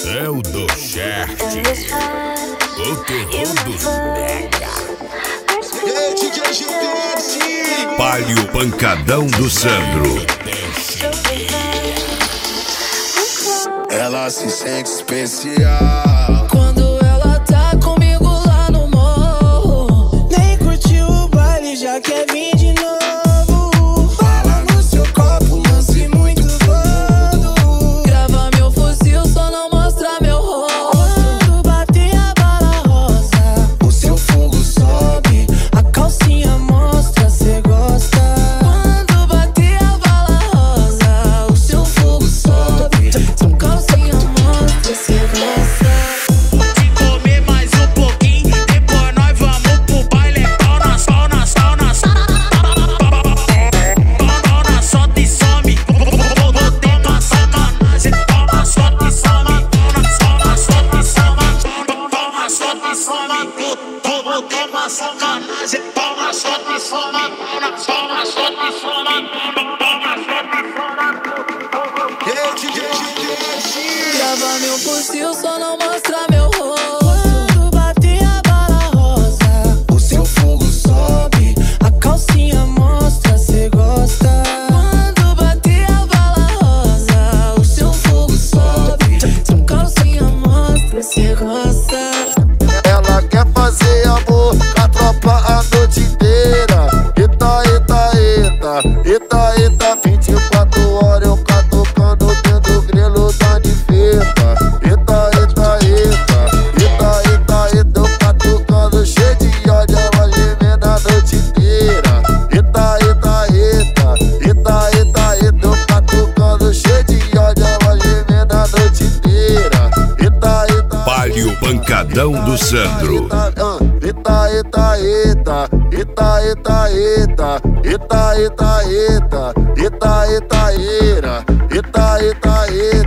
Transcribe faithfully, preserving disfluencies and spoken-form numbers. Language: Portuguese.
Pseudochart, o terror dos mega. Palio Pancadão do Sandro. Ela se sente especial quando ela tá comigo lá no morro. Nem curtiu o baile, já quer vir de novo. Fala no seu copo, lance muito bando. Grava meu fuzil, só não mostra meu rosto. Quando bater a bala rosa, o seu fogo sobe, a calcinha mostra, cê gosta. Quando bater a bala rosa, o seu fogo sobe, a calcinha mostra, cê gosta. Se comer mais um pouquinho, depois nós vamos pro baile. Pau na pau na pau na pau na solta e some. Botei pra sacanagem. Pau na solta e some. Pau na solta e some. Pau na solta e some. Botei pra sacanagem. Pau na solta e some. Pau na solta e some. Pau na solta e some. Grava meu fuzil, só não mostra meu rosto. Quando bater a bala rosa, o seu fogo sobe, a calcinha mostra, cê gosta. Quando bater a bala rosa, o seu fogo sobe, a calcinha mostra, cê gosta. Ela quer fazer amor com a tropa a noite inteira. Eita, eita, eita, eita, eita, vinte e quatro horas eu catucando dentro do grelo da niveta. Eita, eita, eita, eita, eita, eita, eu catucando cheio de ódio, ela gemendo a noite inteira. Eita, eita, eita, eita, eita, eita, eu catucando cheio de ódio, ela gemendo a noite inteira. Eita, eita, Palio Pancadão do Sandro. Eita, eita, eita, eita, eita, eita, eita, eita, eita, eita, eita, eita, eita, eita, eita.